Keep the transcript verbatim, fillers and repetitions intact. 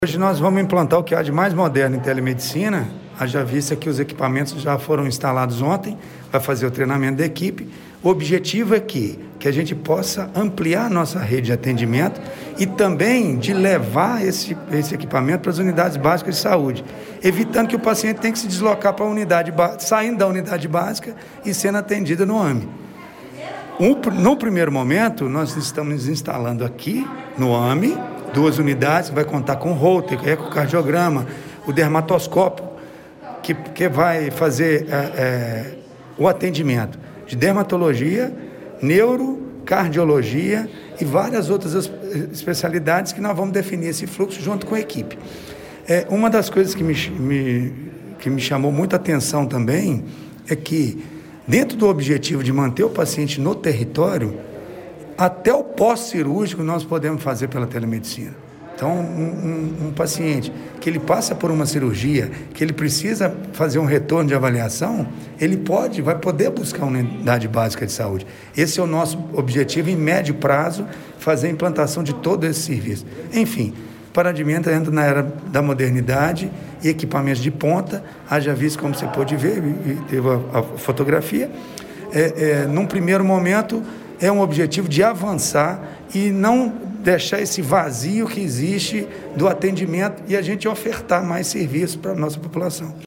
Hoje nós vamos implantar o que há de mais moderno em telemedicina, haja vista que os equipamentos já foram instalados ontem, vai fazer o treinamento da equipe. O objetivo é que, que a gente possa ampliar a nossa rede de atendimento e também de levar esse, esse equipamento para as unidades básicas de saúde, evitando que o paciente tenha que se deslocar para a unidade, saindo da unidade básica e sendo atendido no AME. Um, no primeiro momento, nós estamos instalando aqui no AME, duas unidades, vai contar com holter, ecocardiograma, o dermatoscópio, que, que vai fazer é, é, o atendimento de dermatologia, neuro, cardiologia e várias outras especialidades que nós vamos definir esse fluxo junto com a equipe. É, uma das coisas que me, me, que me chamou muita atenção também é que, dentro do objetivo de manter o paciente no território, até o pós-cirúrgico nós podemos fazer pela telemedicina. Então, um, um, um paciente que ele passa por uma cirurgia, que ele precisa fazer um retorno de avaliação, ele pode, vai poder buscar uma unidade básica de saúde. Esse é o nosso objetivo em médio prazo, fazer a implantação de todo esse serviço. Enfim, o paradigma entra na era da modernidade e equipamentos de ponta, haja visto, como você pôde ver, teve a, a fotografia. É, é, num primeiro momento, é um objetivo de avançar e não deixar esse vazio que existe do atendimento e a gente ofertar mais serviços para a nossa população.